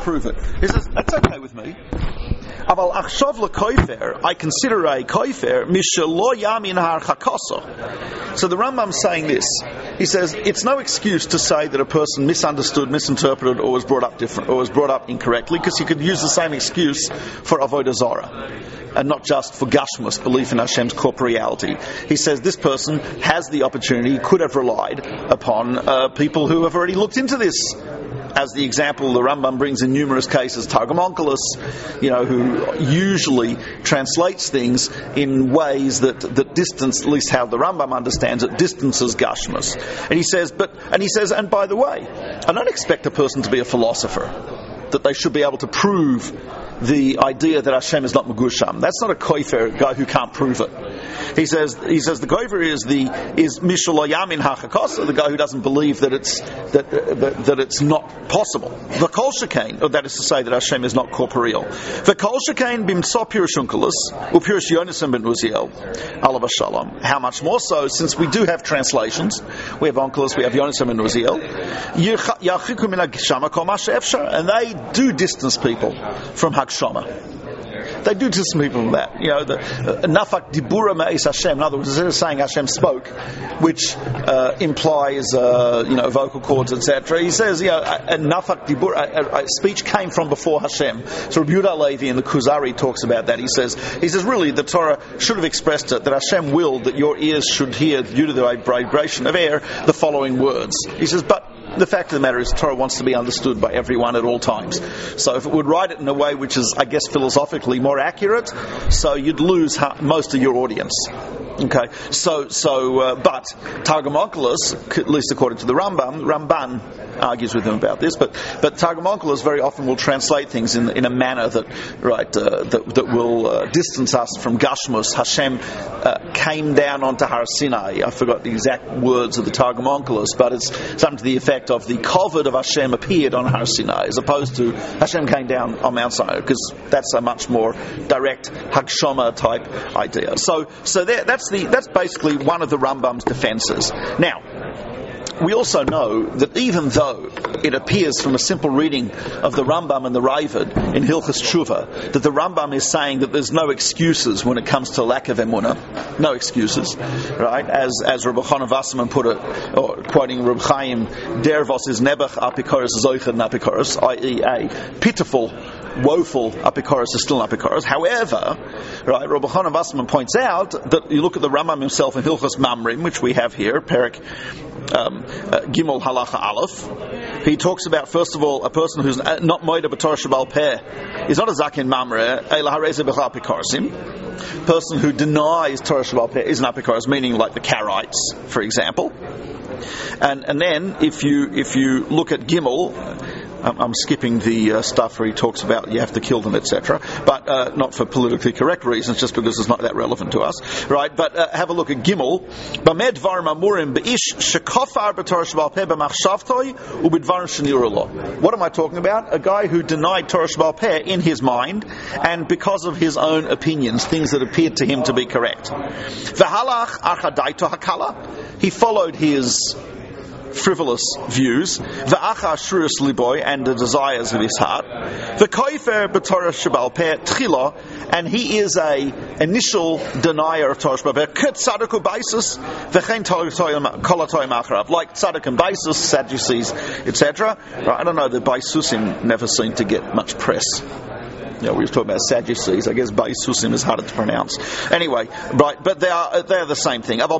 prove it. He says, that's okay with me. Aval achshav lekoifer, I consider a koifer mishelo yamin har chakasa. So the Rambam's saying this. He says it's no excuse to say that a person misunderstood, misinterpreted, or was brought up different, or was brought up incorrectly, because you could use the same excuse for avodah zarah, and not just for gashmus, belief in Hashem's corporeality. He says this person has the opportunity, could have relied upon people who have already looked into this. As the example the Rambam brings in numerous cases, Targum Onkelos, who usually translates things in ways that distance, at least how the Rambam understands it, distances Gashmus. And he says, and by the way, I don't expect a person to be a philosopher, that they should be able to prove the idea that Hashem is not Megusham. That's not a koifer, a guy who can't prove it. He says the koifer is Mishul Yamin HaChakasa, the guy who doesn't believe that it's not possible. The Kol Shekain, or that is to say that Hashem is not corporeal. The Kol Shekain bimtso pirush Onkelos upirush Yonasan ben Uziel alav shalom. How much more so since we do have translations. We have Onkelos, we have Yonasan ben Uziel. Yachiku min hagshama kol ma she'efshar, and they do distance people from Hagshama. They do distance people from that. The nafak dibura me'es Hashem. In other words, instead of saying Hashem spoke, which implies vocal cords, etc. He says nafak dibura, speech came from before Hashem. So Rabbi Yehuda Levi in the Kuzari talks about that. He says really the Torah should have expressed it that Hashem willed that your ears should hear due to the vibration of air the following words. He says, but the fact of the matter is, Torah wants to be understood by everyone at all times. So if it would write it in a way which is, I guess, philosophically more accurate, so you'd lose most of your audience. Okay, but Targum Onkelos, at least according to the Ramban argues with him about this, but Targum Onkelos very often will translate things in a manner that will distance us from Gashmus. Hashem came down onto Har Sinai. I forgot the exact words of the Targum Onkelos, but it's something to the effect of the kovod of Hashem appeared on Har Sinai, as opposed to Hashem came down on Mount Sinai, because that's a much more direct Hagshama type idea. So that's basically one of the Rambam's defenses. Now, we also know that even though it appears from a simple reading of the Rambam and the Raavad in Hilchos Tshuva that the Rambam is saying that there's no excuses when it comes to lack of emunah, no excuses, right? As Rabbi Chanan Wasserman put it, or quoting Rabbi Chaim, dervos is nebach apikoros zoiched napikoros, i.e. a pitiful, woeful apikoros is still an apikoros. However, right, Rabbi Chanan Wasserman points out that you look at the Rambam himself in Hilchos Mamrim, which we have here, Perek Gimel Halacha Aleph. He talks about, first of all, a person who's not moida b'Torah shebal peh is not a zaken mamre, ela hareze b'chal apikoros. Person who denies Torah shebal peh is an apikoros, meaning like the Karaites, for example. And then if you look at Gimel, I'm skipping the stuff where he talks about you have to kill them, etc. But not for politically correct reasons, just because it's not that relevant to us, right? But have a look at Gimel. Bamed dvarim amurim beish shekafar b'Torah shebal peh b'machshavtoi u'b'dvarim shenirah lo. What am I talking about? A guy who denied Torah shebal peh in his mind and because of his own opinions, things that appeared to him to be correct. V'halach achadaito hakala. He followed his frivolous views, v'acha shrus liboy, and the desires of his heart, v'koifer b'Torah shebal peh tchila, and he is a initial denier of Torah shebal peh, k'et tzaddik u'baisus, v'chein kol hatoim acharav, like tzaddik and baisus, Sadducees, etc. I don't know, the baisusim never seem to get much press. We were talking about Sadducees. I guess Baisusim is harder to pronounce. Anyway, right, but they are the same thing. But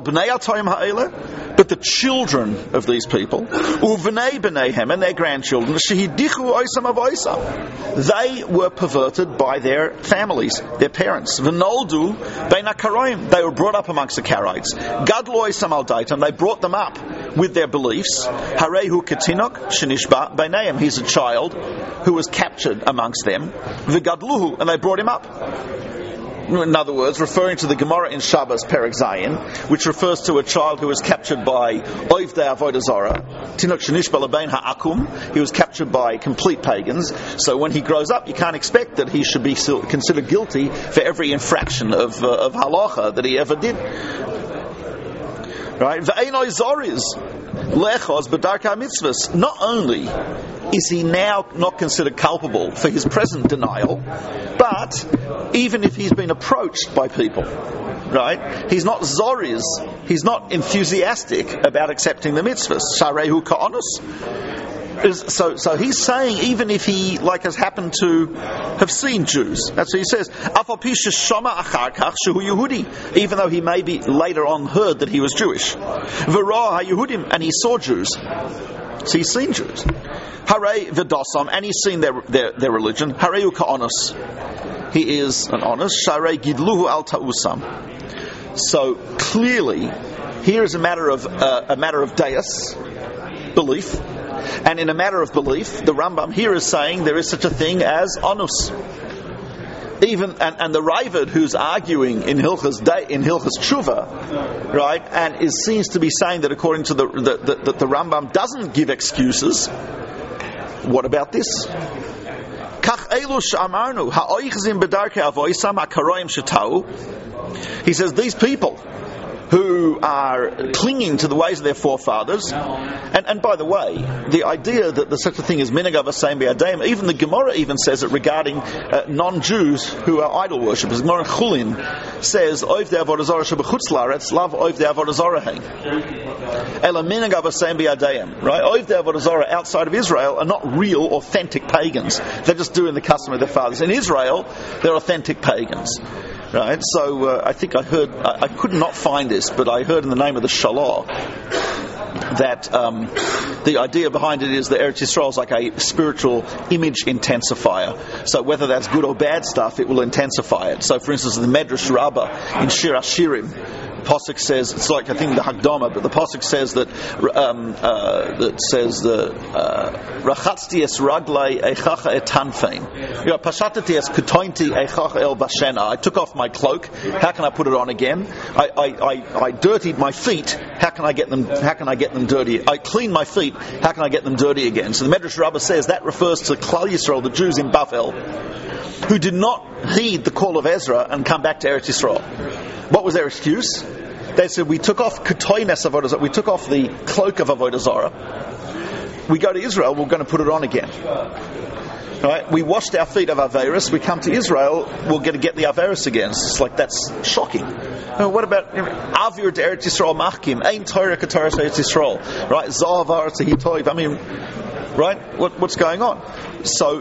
the children of these people, uvnei b'neihem, and their grandchildren, shehidichu oisam avoisa, they were perverted by their families, their parents. V'noldu bein hakaroim, they were brought up amongst the Karaites. Gadlo oisam al daitam, they brought them up with their beliefs. Harehu ketinok shenishba b'neihem, he's a child who was captured amongst them. V'gadluhu, and they brought him up. In other words, referring to the Gemara in Shabbos, Perek Zayin, which refers to a child who was captured by Oivdei Avodah Zarah, Tinok Shenishba Lebein Ha'akum, he was captured by complete pagans, so when he grows up, you can't expect that he should be considered guilty for every infraction of halacha that he ever did. Right? Ve'enoi zoriz, Lechos b'darkei mitzvahs. Not only is he now not considered culpable for his present denial, but even if he's been approached by people, right? He's not zoriz, he's not enthusiastic about accepting the mitzvahs. Sharehu ka'anus. So he's saying, even if he, like has happened to have seen Jews, that's what he says, even though he maybe later on heard that he was Jewish, and he saw Jews, so he's seen Jews. Hare v'dasam, and he's seen their religion. Hareu ka'onus, he is an honest. Share gidluhu al ta'usam. So clearly, here is a matter of deus, belief, and in a matter of belief, the Rambam here is saying there is such a thing as onus. Even and the Raavad who's arguing in Hilchas Tshuva, right, and seems to be saying that according to the Rambam doesn't give excuses. What about this? He says these people who are clinging to the ways of their forefathers, and by the way, the idea that there's such a thing as minhag avosayim b'yadeim, even the Gemara even says it regarding non-Jews who are idol worshippers. Gemara Chulin says, "Oiv de avodah zarah shebechutz laaretz, lav oiv de avodah zarah hein." Ela minhag avosayim b'yadeim, right? Oiv de avodah zarah outside of Israel are not real, authentic pagans. They're just doing the custom of their fathers. In Israel, they're authentic pagans. Right, so I think I heard, I could not find this, but I heard in the name of the Shalah that the idea behind it is that Eretz Yisrael is like a spiritual image intensifier. So whether that's good or bad stuff, it will intensify it. So for instance, the Medrash Rabbah in Shir HaShirim, Pasuk says, it's like I think the Hagdama, but the Pasuk says that Rachatzti es raglai eichacha etanfein. Pashatati es kutointi eichacha el bashena. I took off my cloak. How can I put it on again? I dirtied my feet. How can I get them dirty? I cleaned my feet. How can I get them dirty again? So the Medrash Rabbah says that refers to Klal Yisrael, the Jews in Bavel, who did not heed the call of Ezra and come back to Eretz Yisrael. What was their excuse? They said, we took off ketoines avodah zarah, we took off the cloak of avodah zarah. We go to Israel, we're going to put it on again. Right? We washed our feet of Averis, we come to Israel, we're going to get the Averis again. It's like, that's shocking. What about Avir de Eretz Yisrael machkim, Ein Torah k'Torah Eretz Yisrael, right? Zavar tzahitoiv. I mean, right? What's going on? So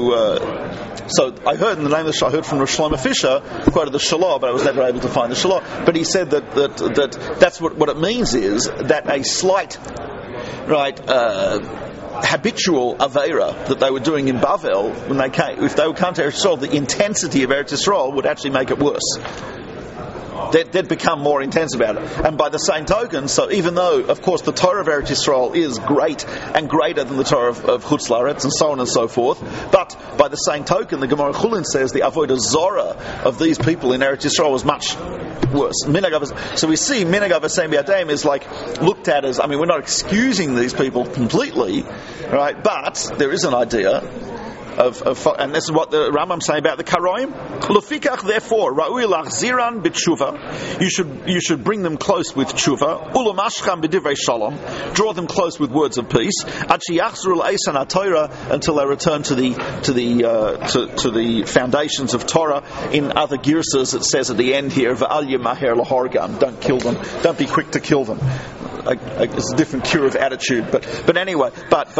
I heard in the name of the I heard from Rosh Shlomo Fisher, quoted the Shalah, but I was never able to find the Shalah. But he said that's what it means is that a slight, right, habitual aveira that they were doing in Bavel when they came, if they would come to Eretz Yisrael, the intensity of Eretz Yisrael would actually make it worse. They'd become more intense about it. And by the same token, so even though, of course, the Torah of Eretz Yisrael is great and greater than the Torah of Chutz Laaretz and so on and so forth, but by the same token, the Gemara Chulin says the Avodah Zorah of these people in Eretz Yisrael was much worse. So we see Minhag avosayim b'yadeim is like looked at as, I mean, we're not excusing these people completely, right? But there is an idea of and this is what the Rambam's saying about the Karoim. Lufikach, therefore, Ra'ui lachziran b'tshuva. You should bring them close with tshuva. Ulamashcham b'divrei shalom. Draw them close with words of peace. Ad sheyachzru l'eisan haTorah, until they return to the foundations of Torah. In other girsas, it says at the end here, V'al yemaher lahorgan. Don't kill them. Don't be quick to kill them. It's a different cure of attitude, but anyway,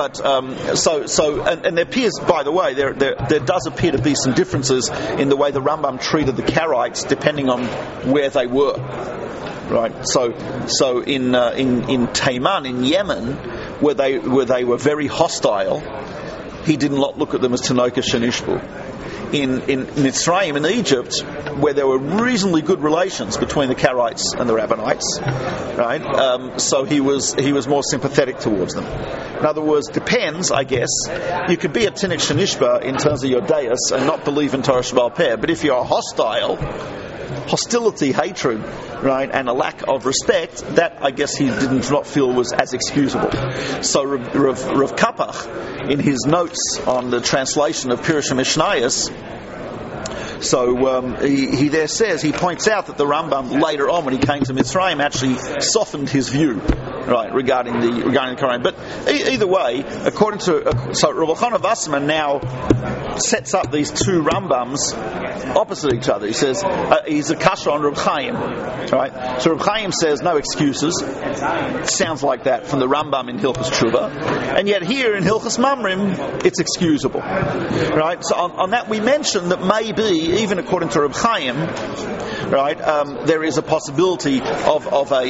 and there appears, by the way, there does appear to be some differences in the way the Rambam treated the Karaites depending on where they were, right? So in Taiman in Yemen, where they were very hostile, he did not look at them as Tanoka Shenishbu. In Mitzrayim, in Egypt, where there were reasonably good relations between the Karaites and the Rabbanites, right? So he was more sympathetic towards them. In other words, depends, I guess. You could be a Tinnik Shenishba in terms of your deus and not believe in Torah Sheba'al Peh, but if you're hostility, hatred, right, and a lack of respect, that I guess he did not feel was as excusable. So Rav Kapach, in his notes on the translation of Pirush HaMishnayos, so he there says, he points out that the Rambam later on, when he came to Mitzrayim, actually softened his view right, regarding the Kohen. But either way, according to so Rabbi Chana Wasserman now sets up these two Rambams opposite each other. He says he's a kasha on Reb Chaim, right? So Reb Chaim says no excuses. It sounds like that from the Rambam in Hilchos Tshuva, and yet here in Hilchos Mamrim it's excusable, right? So on that we mentioned that maybe even according to Reb Chaim, right, there is a possibility of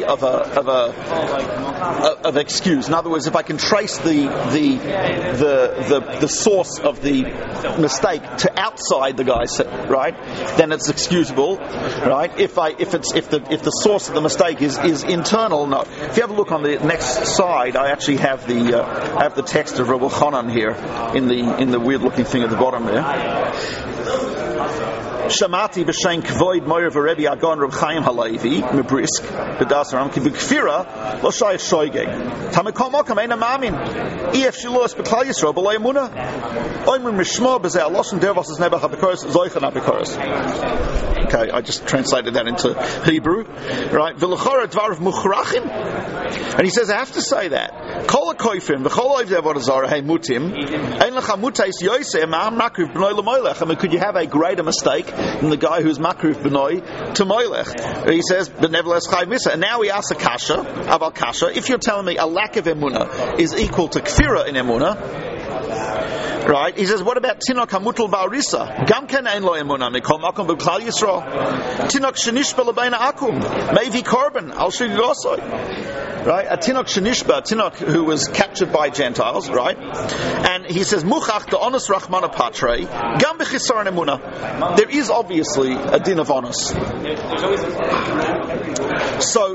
excuse. In other words, if I can trace the source of the mistake to outside the guy's, right, then it's excusable, right? If the source of the mistake is internal, no. If you have a look on the next slide, I actually have the text of Rabbi Chanan here in the weird looking thing at the bottom there. Shamati b'shein kvoid moyer v'Rebbe Agon Reb Chaim Halevi mebrisk b'das Ram ki b'kfira lo shayich shoygeg tamekol mokam ein amamin if shilos b'klal Yisrael b'lo yemuna oimrim mishmo b'zeh aloshen dervos es nebach ha'bekoros zoichan ha'bekoros. Okay, I just translated that into Hebrew, right? V'lechora dvar of muchrachim, and he says I have to say that kol ha'koifim v'chol oivdei avodah zarah hey mutim ein lecha mutais yoseh ma'am makriv b'noi l'moilech. I mean, could you have a greater mistake than the guy who's makriv b'noi to moilech? He says, but nevertheless chayv misa. And now he asks a kasha, about kasha. If you're telling me a lack of emunah is equal to kfira in emunah, right? He says, what about tinok hamutul ba'arisa? Gam ken ein lo emunah mikol makom b'klal Yisrael. Tinok shenishba l'beina akum mevi korban al shigosoi. Right? A tinok shenishba, tinok who was captured by Gentiles, right? And he says, muchach the honest rachmana patre gam b'chisaron emunah. There is obviously a din of honest. So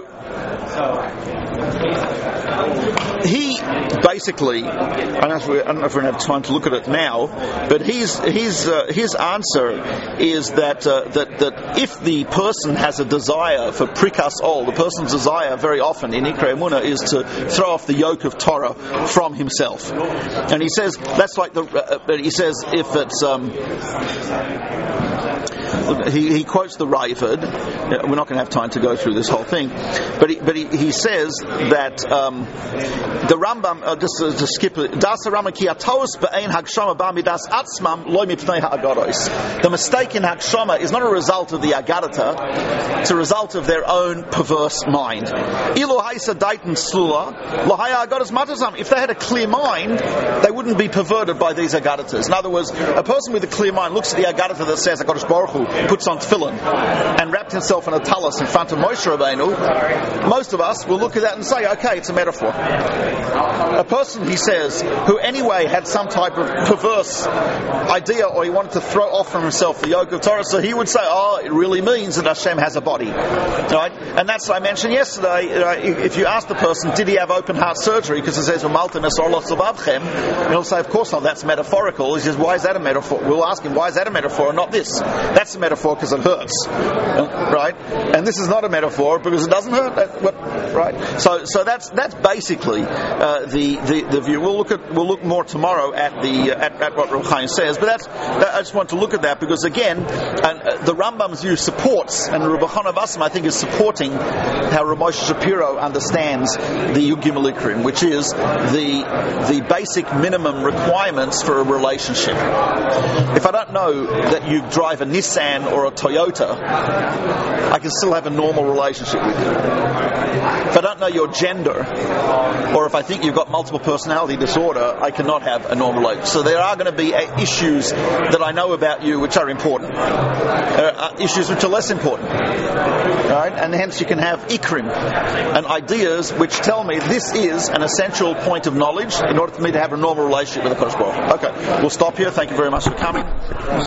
he basically, I don't know if we're going to have time to look at it now, but his answer is that if the person has a desire for prikas ol, the person's desire very often in Ikra Emunah is to throw off the yoke of Torah from himself, and he says that's like but he says if it's he quotes the Raavad. We're not going to have time to go through this whole thing, but he says that the Rambam, just to skip it, Das Rambam ki ataos be'ein hagshama ba'midas atzmam loy mipnei ha'agados. The mistake in hagshama is not a result of the agadata; it's a result of their own perverse mind. Ilo haisa daitan slula lohaya agadas matazam. If they had a clear mind, they wouldn't be perverted by these agadatas. In other words, a person with a clear mind looks at the agadata that says Hakadosh Baruch Hu puts on tefillin and wrapped himself in a talus in front of Moshe Rabbeinu. Most of us will look at that and say, okay, it's a metaphor. A person, he says, who anyway had some type of perverse idea, or he wanted to throw off from himself the yoke of Torah, so he would say, oh, it really means that Hashem has a body, right? And that's what I mentioned yesterday. If you ask the person, did he have open heart surgery, because it says he'll say, of course not, that's metaphorical. He says, why is that a metaphor? We'll ask him, why is that a metaphor and not this? That's a metaphor because it hurts, right? And this is not a metaphor because it doesn't hurt, right? So that's basically the view. We'll look more tomorrow at what Reb Chaim says, but I just want to look at that because again, the Rambam's view supports, and Rabbi Chana Wasserman I think is supporting how Rav Moshe Shapiro understands the Yud Gimel Ikrim, which is the basic minimum requirements for a relationship. If I don't know that you drive a Nissan or a Toyota, I can still have a normal relationship with you. If I don't know your gender, or if I think you've got multiple personality disorder, I cannot have a normal relationship. So there are going to be issues that I know about you which are important. There are issues which are less important. Right? And hence you can have ikrim and ideas which tell me this is an essential point of knowledge in order for me to have a normal relationship with the Kodesh Baruch Hu. Okay, we'll stop here. Thank you very much for coming.